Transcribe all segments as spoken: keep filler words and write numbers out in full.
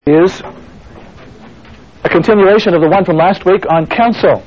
Is a continuation of the one from last week on counsel.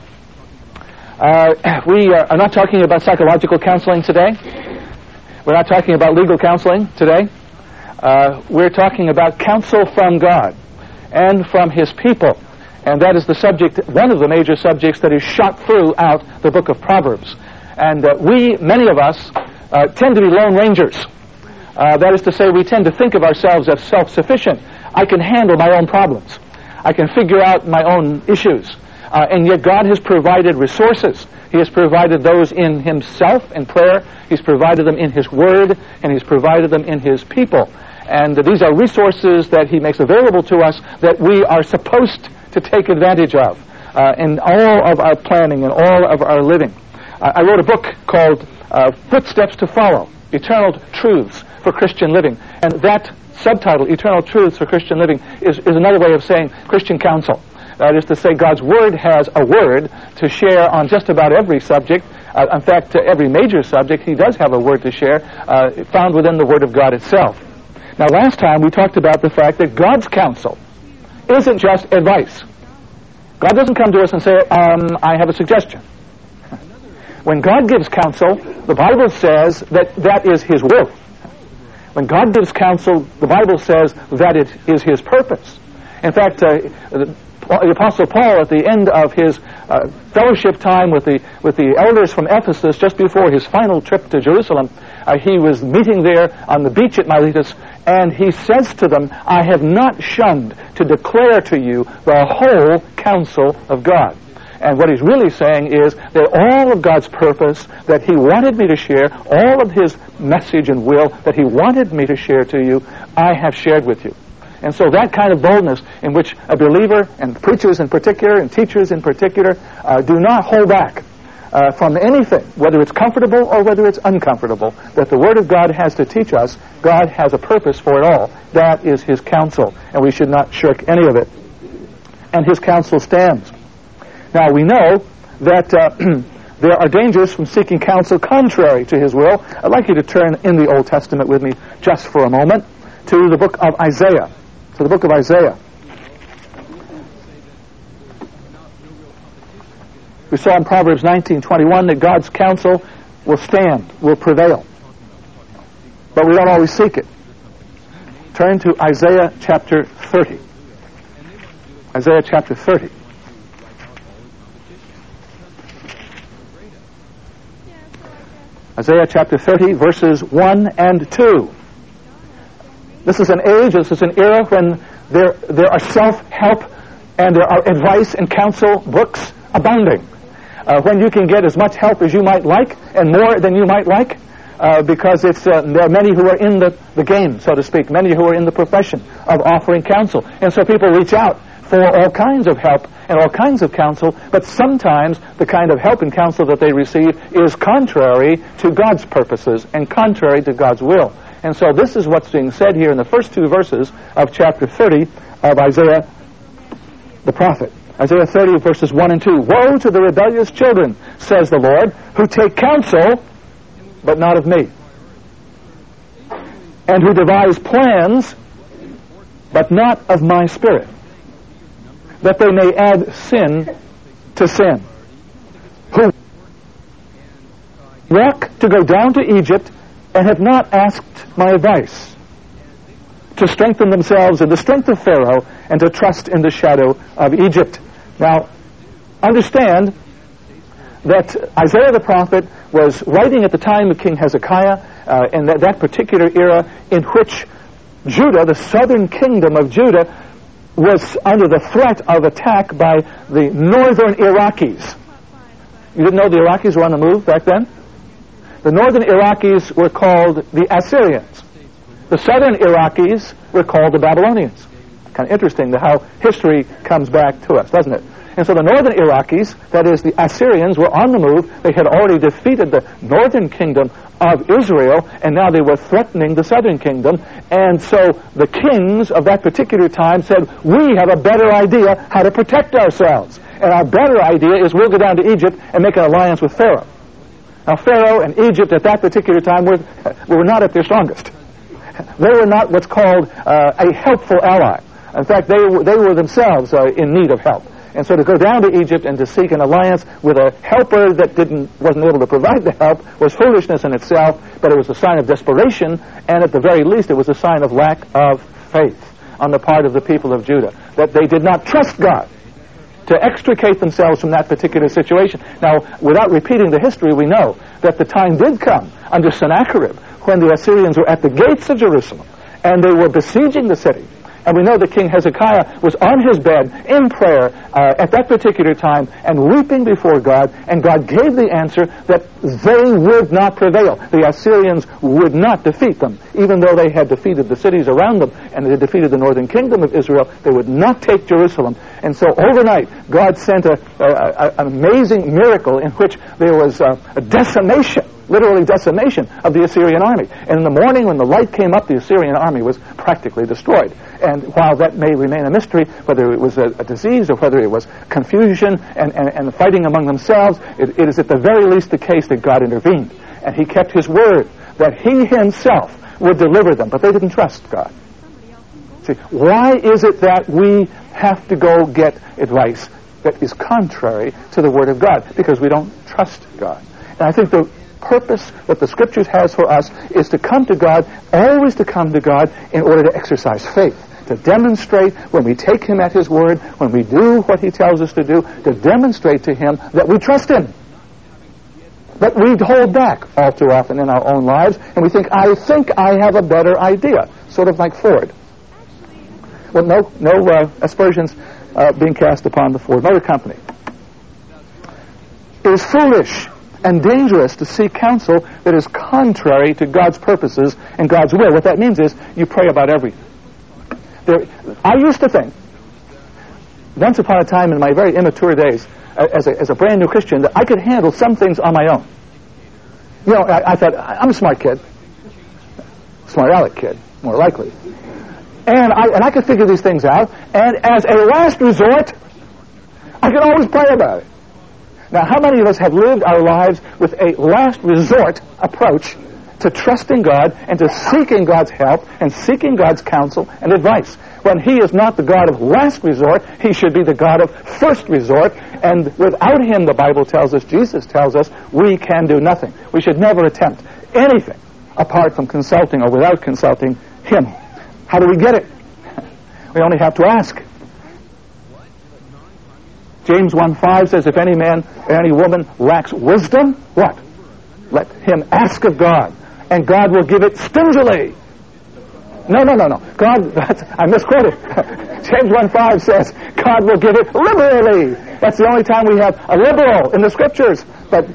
Uh, we are, are not talking about psychological counseling today. We're not talking about legal counseling today. Uh, we're talking about counsel from God and from His people. And that is the subject, one of the major subjects that is shot throughout the book of Proverbs. And uh, we, many of us, uh, tend to be lone rangers. Uh, that is to say, we tend to think of ourselves as self-sufficient. I can handle my own problems. I can figure out my own issues. Uh, and yet God has provided resources. He has provided those in Himself in prayer. He's provided them in His Word, and He's provided them in His people. And uh, these are resources that He makes available to us that we are supposed to take advantage of uh, in all of our planning and all of our living. Uh, I wrote a book called uh, Footsteps to Follow, Eternal Truths for Christian Living. And that subtitle, Eternal Truths for Christian Living, is, is another way of saying Christian counsel. That is to say, God's Word has a word to share on just about every subject. Uh, in fact, uh, every major subject, He does have a word to share, uh, found within the Word of God itself. Now, last time we talked about the fact that God's counsel isn't just advice. God doesn't come to us and say, um, I have a suggestion. When God gives counsel, the Bible says that that is His will. When God gives counsel, the Bible says that it is His purpose. In fact, uh, the, the Apostle Paul, at the end of his uh, fellowship time with the with the elders from Ephesus, just before his final trip to Jerusalem, uh, he was meeting there on the beach at Miletus, and he says to them, I have not shunned to declare to you the whole counsel of God. And what he's really saying is that all of God's purpose that He wanted me to share, all of His message and will that He wanted me to share to you, I have shared with you. And so that kind of boldness in which a believer, and preachers in particular, and teachers in particular, uh, do not hold back uh, from anything, whether it's comfortable or whether it's uncomfortable, that the Word of God has to teach us. God has a purpose for it all. That is His counsel, and we should not shirk any of it. And His counsel stands. Now, we know that uh, there are dangers from seeking counsel contrary to His will. I'd like you to turn in the Old Testament with me just for a moment to the book of Isaiah. To the book of Isaiah. We saw in Proverbs nineteen twenty-one that God's counsel will stand, will prevail. But we don't always seek it. Turn to Isaiah chapter thirty. Isaiah chapter thirty. Isaiah chapter thirty, verses one and two. This is an age, this is an era when there, there are self-help and there are advice and counsel books abounding. Uh, when you can get as much help as you might like and more than you might like, uh, because it's uh, there are many who are in the, the game, so to speak, many who are in the profession of offering counsel. And so people reach out for all kinds of help and all kinds of counsel, but sometimes the kind of help and counsel that they receive is contrary to God's purposes and contrary to God's will. And so this is what's being said here in the first two verses of chapter thirty of Isaiah the prophet. Isaiah thirty, verses one and two. Woe to the rebellious children, says the Lord, who take counsel, but not of me, and who devise plans, but not of my spirit, that they may add sin to sin. Who walk to go down to Egypt and have not asked my advice, to strengthen themselves in the strength of Pharaoh and to trust in the shadow of Egypt. Now, understand that Isaiah the prophet was writing at the time of King Hezekiah, uh, in that, that particular era in which Judah, the southern kingdom of Judah, was under the threat of attack by the northern Iraqis. You didn't know the Iraqis were on the move back then? The northern Iraqis were called the Assyrians. The southern Iraqis were called the Babylonians. Kind of interesting how history comes back to us, doesn't it? And so the northern Iraqis, that is the Assyrians, were on the move. They had already defeated the northern kingdom of Israel, and now they were threatening the southern kingdom. And so the kings of that particular time said, we have a better idea how to protect ourselves. And our better idea is we'll go down to Egypt and make an alliance with Pharaoh. Now, Pharaoh and Egypt at that particular time were, were not at their strongest. They were not what's called uh, a helpful ally. In fact, they, were- they were themselves uh, in need of help. And so to go down to Egypt and to seek an alliance with a helper that didn't wasn't able to provide the help was foolishness in itself, but it was a sign of desperation, and at the very least it was a sign of lack of faith on the part of the people of Judah, that they did not trust God to extricate themselves from that particular situation. Now, without repeating the history, we know that the time did come under Sennacherib when the Assyrians were at the gates of Jerusalem, and they were besieging the city. And we know that King Hezekiah was on his bed in prayer uh, at that particular time and weeping before God, and God gave the answer that they would not prevail. The Assyrians would not defeat them. Even though they had defeated the cities around them and they had defeated the northern kingdom of Israel, they would not take Jerusalem. And so overnight, God sent a, a, a, an amazing miracle in which there was a, a decimation, literally decimation of the Assyrian army. And in the morning when the light came up, the Assyrian army was practically destroyed. And while that may remain a mystery, whether it was a, a disease or whether it was confusion and, and, and fighting among themselves, it, it is at the very least the case that God intervened. And he kept his word that he himself would deliver them. But they didn't trust God. See, why is it that we have to go get advice that is contrary to the word of God? Because we don't trust God. And I think the purpose that the Scriptures has for us is to come to God, always to come to God in order to exercise faith, to demonstrate when we take him at his word, when we do what he tells us to do, to demonstrate to him that we trust him. But we hold back all too often in our own lives, and we think, I think I have a better idea, sort of like Ford. Well, no, no uh, aspersions uh, being cast upon the Ford Motor Company. It is foolish and dangerous to seek counsel that is contrary to God's purposes and God's will. What that means is you pray about everything. There, I used to think, once upon a time in my very immature days, uh, as, a, as a brand new Christian, that I could handle some things on my own. You know, I, I thought, I'm a smart kid. Smart aleck kid, more likely. And I, and I could figure these things out, and as a last resort, I could always pray about it. Now, how many of us have lived our lives with a last resort approach to trusting God and to seeking God's help and seeking God's counsel and advice? When he is not the God of last resort, he should be the God of first resort. And without him, the Bible tells us, Jesus tells us, we can do nothing. We should never attempt anything apart from consulting or without consulting him. How do we get it? We only have to ask. James one five says, if any man or any woman lacks wisdom, what? Let him ask of God, and God will give it stingily. No, no, no, no. God, that's, I misquoted. James one five says, God will give it liberally. That's the only time we have a liberal in the Scriptures. But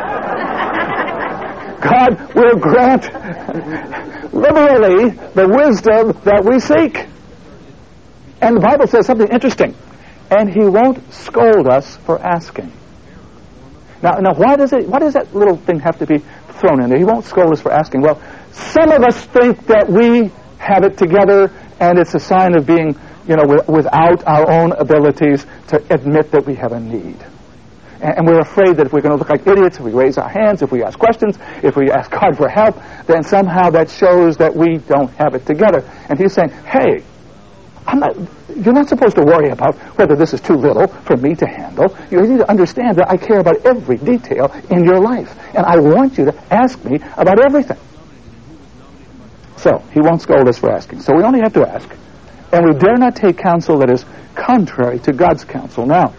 God will grant liberally the wisdom that we seek. And the Bible says something interesting. And he won't scold us for asking. Now, now, why does it? Why does that little thing have to be thrown in there? He won't scold us for asking. Well, some of us think that we have it together, and it's a sign of being, you know, w- without our own abilities to admit that we have a need. And, and we're afraid that if we're going to look like idiots, if we raise our hands, if we ask questions, if we ask God for help, then somehow that shows that we don't have it together. And he's saying, hey, I'm not, you're not supposed to worry about whether this is too little for me to handle. You need to understand that I care about every detail in your life, and I want you to ask me about everything. So, he won't scold us for asking. So we only have to ask, and we dare not take counsel that is contrary to God's counsel. Now,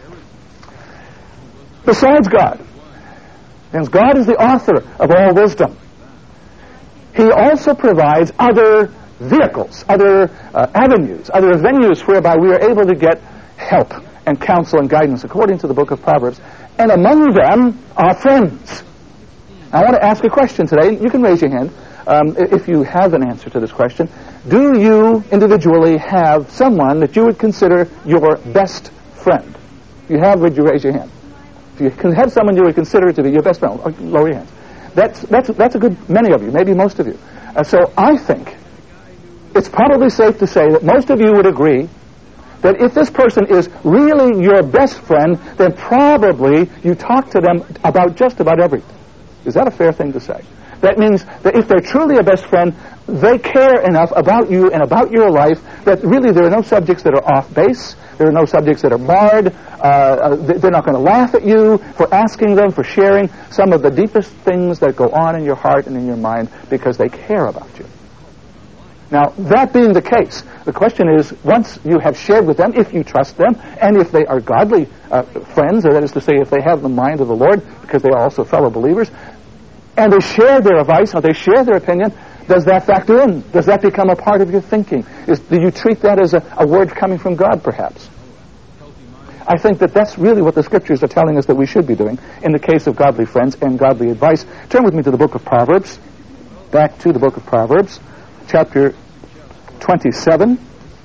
besides God, since God is the author of all wisdom, he also provides other vehicles, other uh, avenues, other venues whereby we are able to get help and counsel and guidance according to the book of Proverbs. And among them are friends. I want to ask a question today. You can raise your hand um, if you have an answer to this question. Do you individually have someone that you would consider your best friend? If you have, would you raise your hand? If you can have someone you would consider to be your best friend, lower your hands. That's, that's, that's a good many of you, maybe most of you. Uh, so I think it's probably safe to say that most of you would agree that if this person is really your best friend, then probably you talk to them about just about everything. Is that a fair thing to say? That means that if they're truly a best friend, they care enough about you and about your life that really there are no subjects that are off base. There are no subjects that are marred. Uh, they're not going to laugh at you for asking them, for sharing some of the deepest things that go on in your heart and in your mind because they care about you. Now, that being the case, the question is, once you have shared with them, if you trust them, and if they are godly uh, friends, or that is to say, if they have the mind of the Lord, because they are also fellow believers, and they share their advice, or they share their opinion, does that factor in? Does that become a part of your thinking? Is, do you treat that as a, a word coming from God, perhaps? I think that that's really what the Scriptures are telling us that we should be doing in the case of godly friends and godly advice. Turn with me to the book of Proverbs, back to the book of Proverbs, chapter twenty-seven.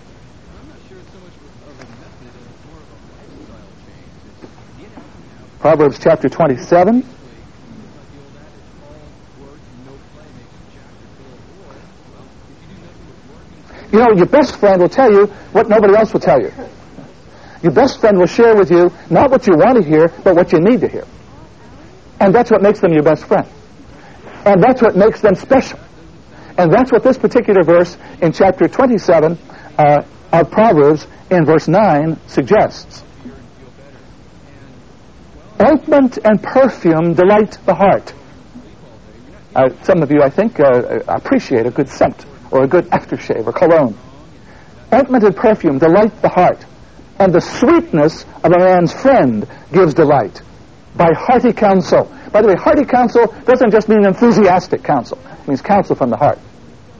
Proverbs chapter twenty-seven. You know, your best friend will tell you what nobody else will tell you. Your best friend will share with you not what you want to hear, but what you need to hear. And that's what makes them your best friend. And that's what makes them special. And that's what this particular verse in chapter twenty-seven uh, of Proverbs in verse nine suggests. Ointment and perfume delight the heart. Uh, some of you, I think, uh, appreciate a good scent or a good aftershave or cologne. Ointment and perfume delight the heart, and the sweetness of a man's friend gives delight by hearty counsel. By the way, hearty counsel doesn't just mean enthusiastic counsel. It means counsel from the heart.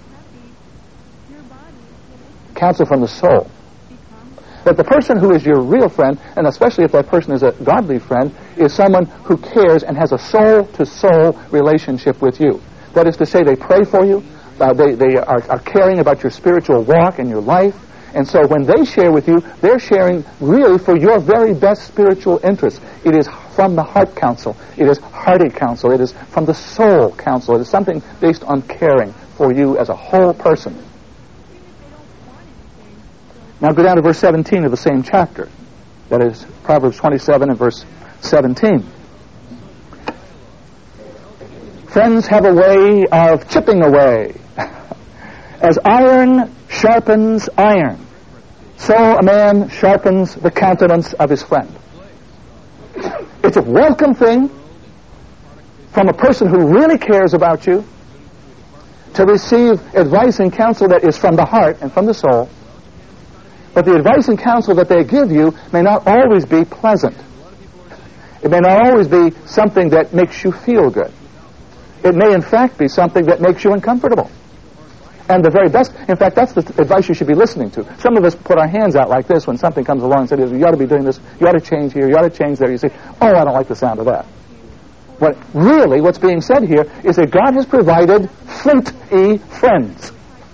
Counsel from the soul. That the person who is your real friend, and especially if that person is a godly friend, is someone who cares and has a soul-to-soul relationship with you. That is to say, they pray for you, uh, they, they are, are caring about your spiritual walk and your life, and so when they share with you, they're sharing really for your very best spiritual interests. It is from the heart counsel. It is hearty counsel. It is from the soul counsel. It is something based on caring for you as a whole person. Now go down to verse seventeen of the same chapter. That is Proverbs twenty-seven and verse seventeen. Friends have a way of chipping away. As iron sharpens iron, so a man sharpens the countenance of his friend. It's a welcome thing from a person who really cares about you to receive advice and counsel that is from the heart and from the soul. But the advice and counsel that they give you may not always be pleasant. It may not always be something that makes you feel good. It may, in fact, be something that makes you uncomfortable. And the very best, in fact, that's the advice you should be listening to. Some of us put our hands out like this when something comes along and says, you ought to be doing this, you ought to change here, you ought to change there. You say, oh, I don't like the sound of that. But really, what's being said here is that God has provided flint-y friends.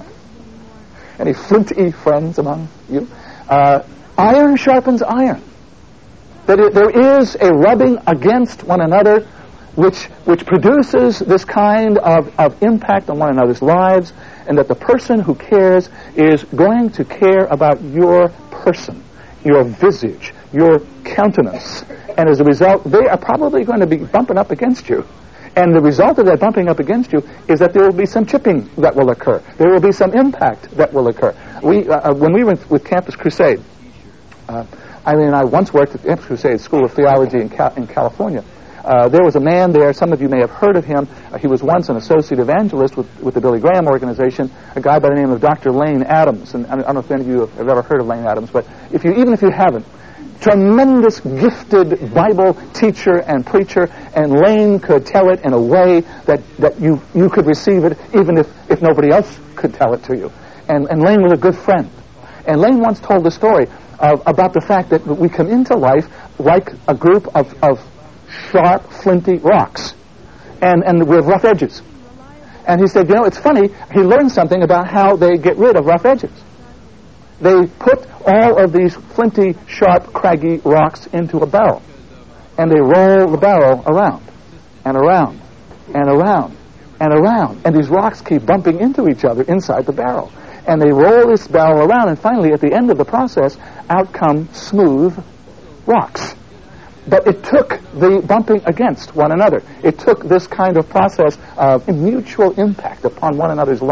Any flint-y friends among you? Uh, iron sharpens iron. That it, there is a rubbing against one another which which produces this kind of, of impact on one another's lives, and that the person who cares is going to care about your person, your visage, your countenance. And as a result, they are probably going to be bumping up against you. And the result of that bumping up against you is that there will be some chipping that will occur. There will be some impact that will occur. We, uh, when we went with Campus Crusade, uh, Eileen and I once worked at Campus Crusade School of Theology in, Cal- in California. Uh, there was a man there, some of you may have heard of him. Uh, he was once an associate evangelist with, with the Billy Graham organization, a guy by the name of Doctor Lane Adams. And I don't know if any of you have, have ever heard of Lane Adams, but if you, even if you haven't, tremendous gifted Bible teacher and preacher, and Lane could tell it in a way that, that you, you could receive it even if, if nobody else could tell it to you. And, and Lane was a good friend. And Lane once told the story of, about the fact that we come into life like a group of, of sharp, flinty rocks, and, and with rough edges. And he said, you know, it's funny, he learned something about how they get rid of rough edges. They put all of these flinty, sharp, craggy rocks into a barrel, and they roll the barrel around, and around, and around, and around, and these rocks keep bumping into each other inside the barrel. And they roll this barrel around, and finally, at the end of the process, out come smooth rocks. But it took the bumping against one another. It took this kind of process of mutual impact upon one another's lives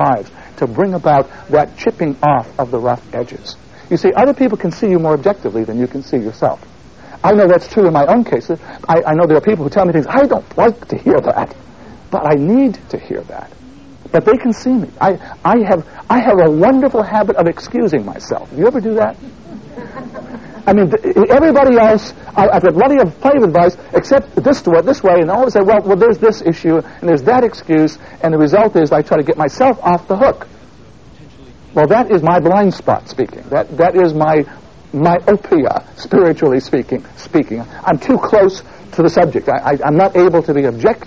to bring about that chipping off of the rough edges. You see, other people can see you more objectively than you can see yourself. I know that's true in my own case. I, I know there are people who tell me things, I don't like to hear that, but I need to hear that. But they can see me. I, I have I have a wonderful habit of excusing myself. Do you ever do that? I mean, th- everybody else, I, I've got plenty of plenty of advice, except this way, this way, and I always say, well, well, there's this issue, and there's that excuse, and the result is I try to get myself off the hook. Well, that is my blind spot speaking. That that is my myopia, spiritually speaking. Speaking, I'm too close to the subject. I, I, I'm not able to be objective.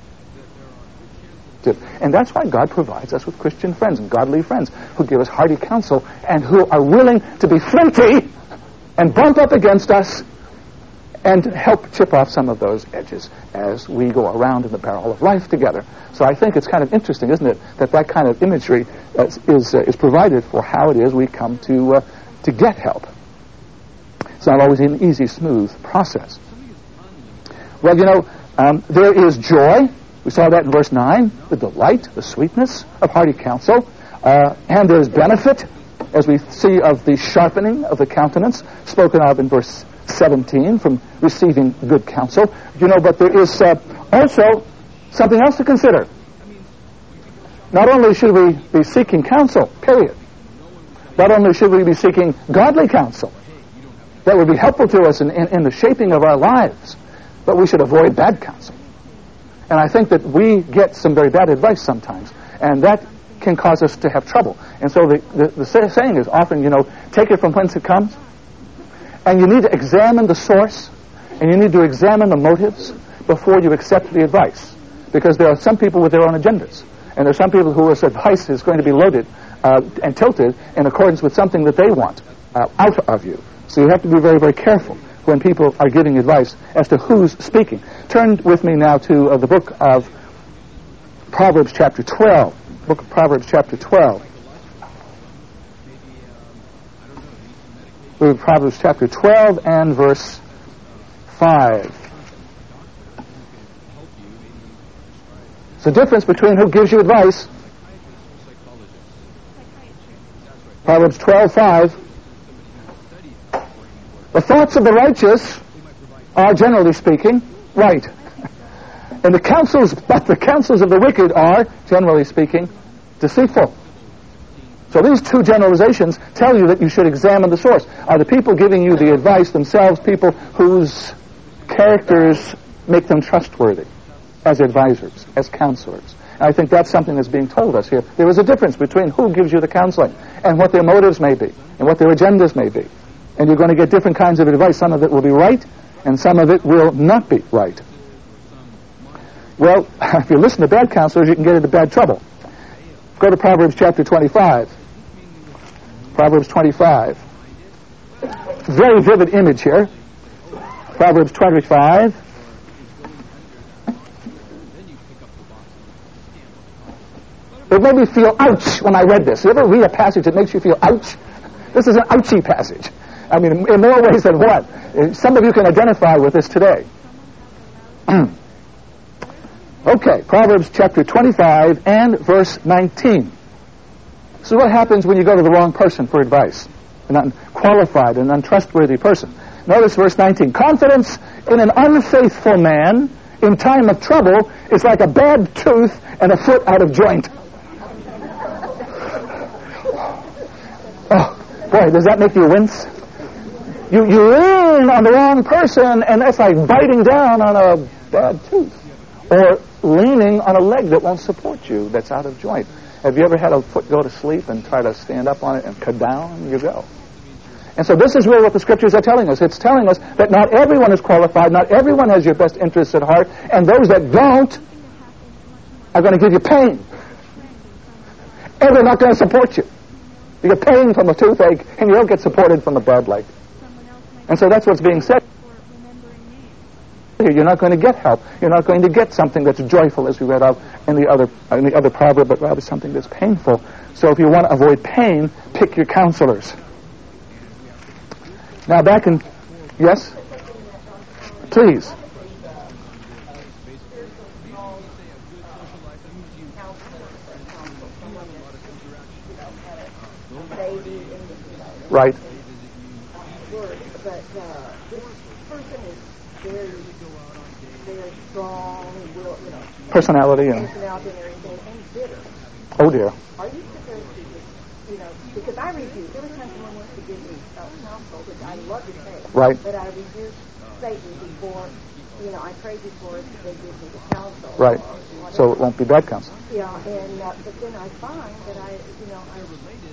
And that's why God provides us with Christian friends and godly friends who give us hearty counsel and who are willing to be flinty and bump up against us and help chip off some of those edges as we go around in the barrel of life together. So I think it's kind of interesting, isn't it, that that kind of imagery uh, is uh, is provided for how it is we come to uh, to get help. It's not always an easy, smooth process. Well, you know, um, there is joy. We saw that in verse nine, the delight, the sweetness of hearty counsel. Uh, and there's benefit, as we see of the sharpening of the countenance, spoken of in verse seventeen, from receiving good counsel. You know, but there is uh, also something else to consider. Not only should we be seeking counsel, period. Not only should we be seeking godly counsel that would be helpful to us in, in, in the shaping of our lives, but we should avoid bad counsel. And I think that we get some very bad advice sometimes, and that can cause us to have trouble. And so the, the, the saying is often, you know, take it from whence it comes, and you need to examine the source, and you need to examine the motives before you accept the advice. Because there are some people with their own agendas, and there are some people whose advice is going to be loaded uh, and tilted in accordance with something that they want uh, out of you. So you have to be very, very careful when people are giving advice as to who's speaking. Turn with me now to uh, the book of Proverbs chapter twelve. Book of Proverbs chapter twelve. We're in Proverbs chapter twelve and verse five. It's the difference between who gives you advice. Proverbs twelve five. The thoughts of the righteous are, generally speaking, right. And the counsels, but the counsels of the wicked are, generally speaking, deceitful. So these two generalizations tell you that you should examine the source. Are the people giving you the advice themselves people whose characters make them trustworthy as advisors, as counselors? And I think that's something that's being told us here. There is a difference between who gives you the counseling and what their motives may be and what their agendas may be. And you're going to get different kinds of advice. Some of it will be right, and some of it will not be right. Well, if you listen to bad counselors, you can get into bad trouble. Go to Proverbs chapter twenty-five. Proverbs twenty-five. Very vivid image here. Proverbs twenty-five. It made me feel ouch when I read this. You ever read a passage that makes you feel ouch? This is an ouchy passage. I mean, in more ways than one. Some of you can identify with this today. Okay, Proverbs chapter twenty-five and verse nineteen. This is what happens when you go to the wrong person for advice. An unqualified and untrustworthy person. Notice verse nineteen. Confidence in an unfaithful man in time of trouble is like a bad tooth and a foot out of joint. Oh, boy, does that make you wince? You, you lean on the wrong person, and that's like biting down on a bad tooth. Or leaning on a leg that won't support you, that's out of joint. Have you ever had a foot go to sleep and try to stand up on it and cut down? You go. And so this is really what the Scriptures are telling us. It's telling us that not everyone is qualified, not everyone has your best interests at heart, and those that don't are going to give you pain. And they're not going to support you. You get pain from a toothache, and you don't get supported from a bad leg. And so that's what's being said. You're not going to get help. You're not going to get something that's joyful, as we read of in the other in the other proverb, but rather something that's painful. So if you want to avoid pain, pick your counselors. Now back in, yes? Please. Right. Word, but uh, this person is very, very strong, will, you know, personality and personality and everything, and bitter. Oh dear. Are you supposed to just, you know, because I rebuke every time someone wants to give me counsel, which I love to say, right? But I rebuke Satan before, you know, I pray before they give me the counsel, right? So it won't be bad counsel. Yeah, and uh, but then I find that I, you know, I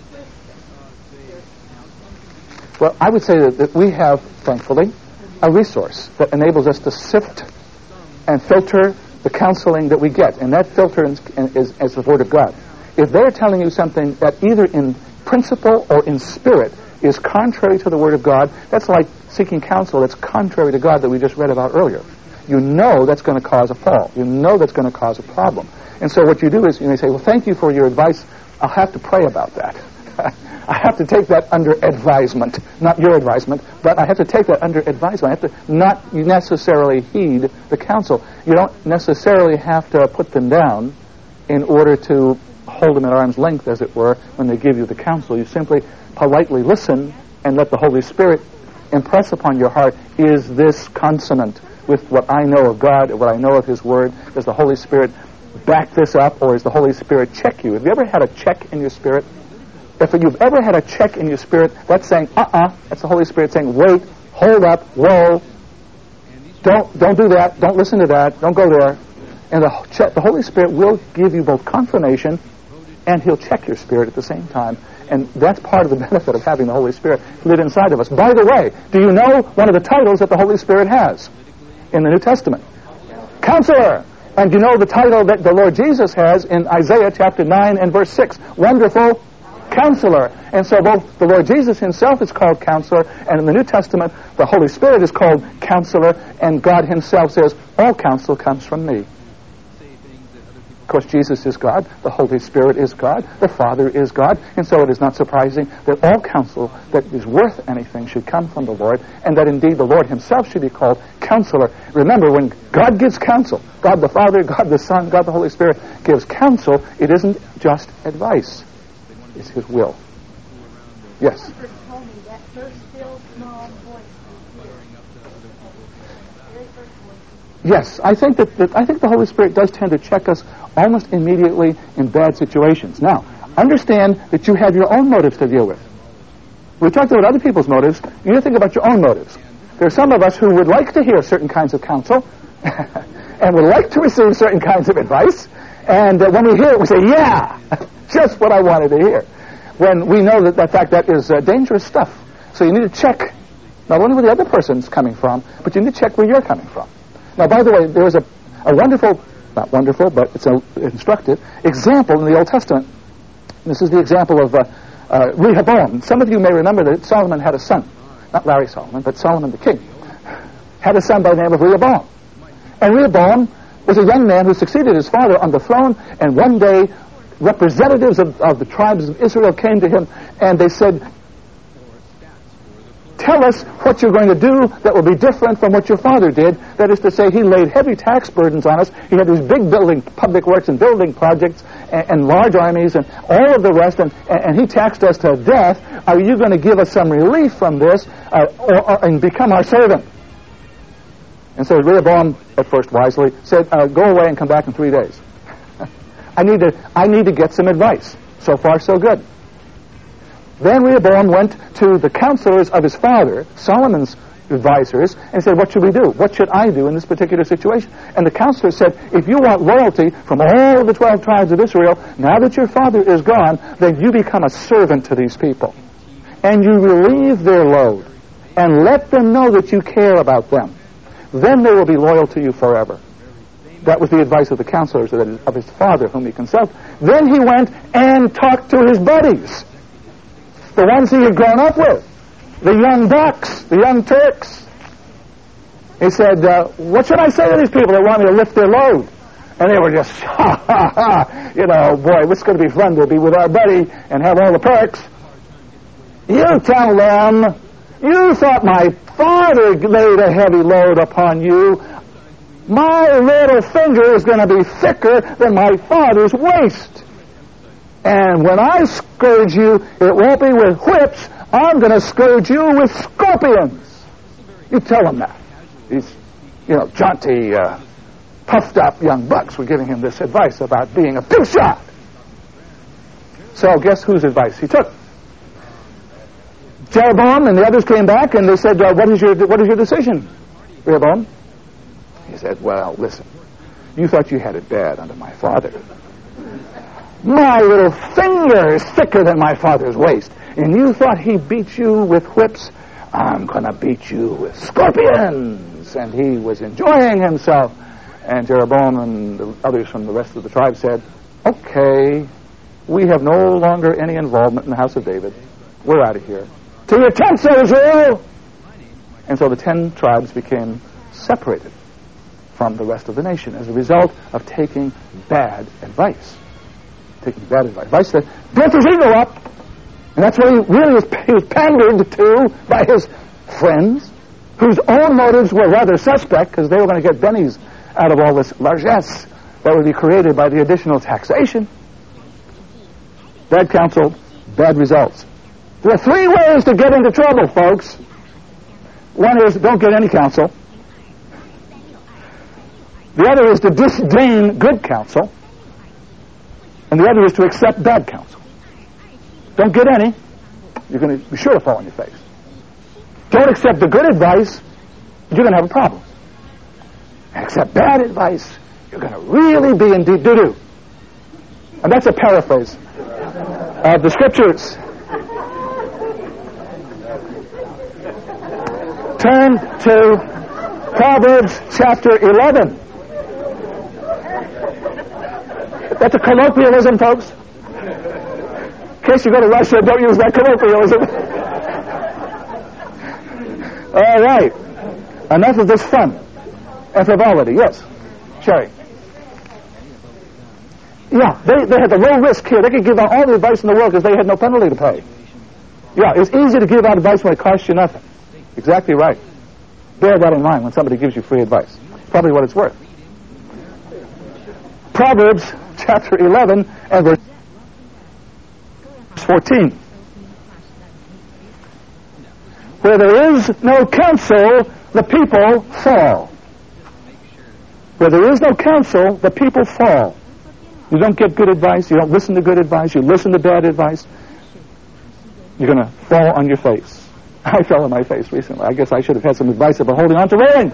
Well, I would say that, that we have, thankfully, a resource that enables us to sift and filter the counseling that we get, and that filter is, is, is the Word of God. If they're telling you something that either in principle or in spirit is contrary to the Word of God, that's like seeking counsel that's contrary to God that we just read about earlier. You know that's going to cause a fall. You know that's going to cause a problem. And so what you do is you may say, well, thank you for your advice. I'll have to pray about that. I have to take that under advisement, not your advisement, but I have to take that under advisement. I have to not necessarily heed the counsel. You don't necessarily have to put them down in order to hold them at arm's length, as it were, when they give you the counsel. You simply politely listen and let the Holy Spirit impress upon your heart, is this consonant with what I know of God, what I know of His Word? Does the Holy Spirit back this up, or does the Holy Spirit check you? Have you ever had a check in your spirit? If you've ever had a check in your spirit, that's saying, uh-uh, that's the Holy Spirit saying, wait, hold up, whoa, don't don't do that, don't listen to that, don't go there. And the, che- the Holy Spirit will give you both confirmation and He'll check your spirit at the same time. And that's part of the benefit of having the Holy Spirit live inside of us. By the way, do you know one of the titles that the Holy Spirit has in the New Testament? Counselor. And you know the title that the Lord Jesus has in Isaiah chapter nine and verse six? Wonderful Counselor. And so both the Lord Jesus Himself is called Counselor, and in the New Testament, the Holy Spirit is called Counselor, and God Himself says, all counsel comes from me. Of course, Jesus is God, the Holy Spirit is God, the Father is God, and so it is not surprising that all counsel that is worth anything should come from the Lord, and that indeed the Lord Himself should be called Counselor. Remember, when God gives counsel, God the Father, God the Son, God the Holy Spirit gives counsel, it isn't just advice. It's His will. Yes? Yes, I think that, that I think the Holy Spirit does tend to check us almost immediately in bad situations. Now, understand that you have your own motives to deal with. We talked about other people's motives. You need to think about your own motives. There are some of us who would like to hear certain kinds of counsel and would like to receive certain kinds of advice. And uh, when we hear it, we say, yeah, just what I wanted to hear. When we know that, in fact, that is uh, dangerous stuff. So you need to check not only where the other person's coming from, but you need to check where you're coming from. Now, by the way, there is a, a wonderful, not wonderful, but it's an instructive example in the Old Testament. This is the example of uh, uh, Rehoboam. Some of you may remember that Solomon had a son. Not Larry Solomon, but Solomon the king. Had a son by the name of Rehoboam. And Rehoboam was a young man who succeeded his father on the throne, and one day representatives of, of the tribes of Israel came to him, and they said, tell us what you're going to do that will be different from what your father did. That is to say, he laid heavy tax burdens on us. He had these big building, public works and building projects and, and large armies and all of the rest, and, and he taxed us to death. Are you going to give us some relief from this uh, or, or, and become our servant? And so Rehoboam, at first wisely, said, uh, go away and come back in three days. I need to, I need to get some advice. So far, so good. Then Rehoboam went to the counselors of his father, Solomon's advisors, and said, what should we do? What should I do in this particular situation? And the counselors said, if you want loyalty from all of the twelve tribes of Israel, now that your father is gone, then you become a servant to these people. And you relieve their load. And let them know that you care about them. Then they will be loyal to you forever. That was the advice of the counselors of his father, whom he consulted. Then he went and talked to his buddies, the ones he had grown up with, the young ducks, the young Turks. He said, uh, what should I say to these people that want me to lift their load? And they were just, ha, ha, ha, you know, boy, it's going to be fun to be with our buddy and have all the perks. You tell them, you thought my father laid a heavy load upon you. My little finger is going to be thicker than my father's waist. And when I scourge you, it won't be with whips, I'm going to scourge you with scorpions. You tell him that. These, you know, jaunty, uh, puffed up young bucks were giving him this advice about being a big shot. So guess whose advice he took? Jeroboam and the others came back and they said, uh, what is your what is your decision, Rehoboam? He said, well, listen, you thought you had it bad under my father. My little finger is thicker than my father's waist. And you thought he beat you with whips. I'm going to beat you with scorpions. And he was enjoying himself. And Jeroboam and the others from the rest of the tribe said, okay, we have no longer any involvement in the house of David. We're out of here. To your tents, O Israel! And so the ten tribes became separated from the rest of the nation as a result of taking bad advice. Taking bad advice. Advice that built his ego up. And that's what he really was, he was pandered to by his friends, whose own motives were rather suspect because they were going to get bennies out of all this largesse that would be created by the additional taxation. Bad counsel, bad results. There are three ways to get into trouble, folks. One is don't get any counsel. The other is to disdain good counsel. And the other is to accept bad counsel. Don't get any. You're going to be sure to fall on your face. Don't accept the good advice. You're going to have a problem. And accept bad advice. You're going to really be in deep doo-doo. And that's a paraphrase of the scriptures. Turn to Proverbs chapter eleven. That's a colloquialism, folks. In case you go to Russia, don't use that colloquialism. All right. Enough of this fun and frivolity. Yes, Sherry. Yeah, they, they had the low risk here. They could give out all the advice in the world because they had no penalty to pay. Yeah, it's easy to give out advice when it costs you nothing. Exactly right. Bear that in mind when somebody gives you free advice. Probably what it's worth. Proverbs chapter eleven and verse fourteen. Where there is no counsel, the people fall. Where there is no counsel, the people fall. You don't get good advice. You don't listen to good advice. You listen to bad advice. You're going to fall on your face. I fell on my face recently. I guess I should have had some advice about holding on to railings.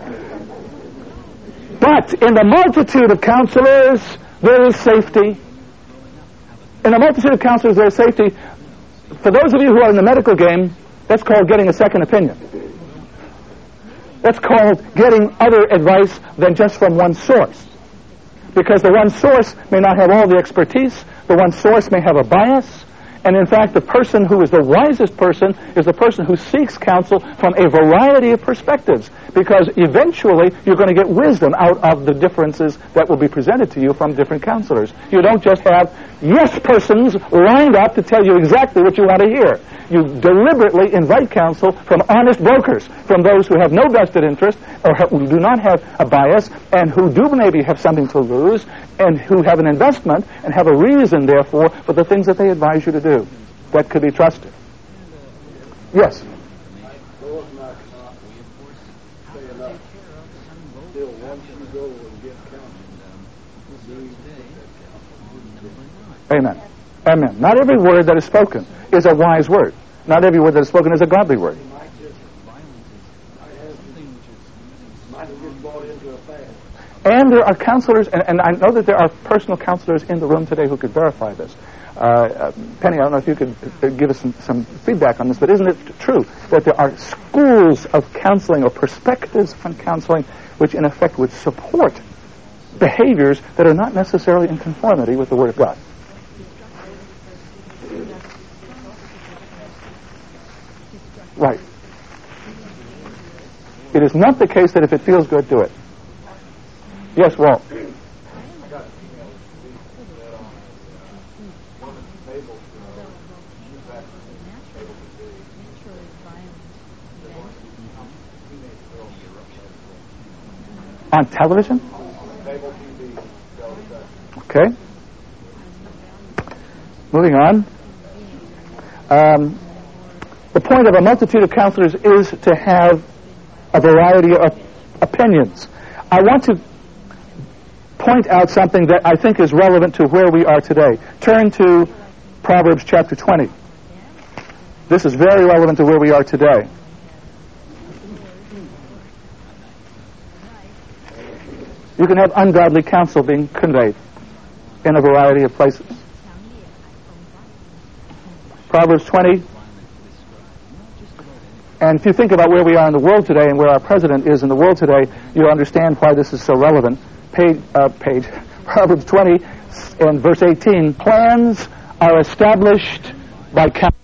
But in the multitude of counselors, there is safety. In the multitude of counselors, there is safety. For those of you who are in the medical game, that's called getting a second opinion. That's called getting other advice than just from one source. Because the one source may not have all the expertise, the one source may have a bias, and in fact the person who is the wisest person is the person who seeks counsel from a variety of perspectives, because eventually you're going to get wisdom out of the differences that will be presented to you from different counselors. You don't just have yes persons lined up to tell you exactly what you want to hear. You deliberately invite counsel from honest brokers, from those who have no vested interest or who do not have a bias and who do maybe have something to lose and who have an investment and have a reason, therefore, for the things that they advise you to do. That could be trusted. Yes? Amen. Amen. Not every word that is spoken is a wise word. Not every word that is spoken is a godly word. And there are counselors, and, and I know that there are personal counselors in the room today who could verify this. Uh, uh, Penny, I don't know if you could uh, give us some, some feedback on this, but isn't it true that there are schools of counseling or perspectives on counseling which in effect would support behaviors that are not necessarily in conformity with the Word of God? Right. It is not the case that if it feels good, do it. Yes, Walt. On television? Okay. Moving on. Um, The point of a multitude of counselors is to have a variety of opinions. I want to point out something that I think is relevant to where we are today. Turn to Proverbs chapter twenty. This is very relevant to where we are today. You can have ungodly counsel being conveyed in a variety of places. Proverbs twenty. And if you think about where we are in the world today and where our president is in the world today, you'll understand why this is so relevant. Page, uh, page Proverbs twenty and verse eighteen. Plans are established by counsel.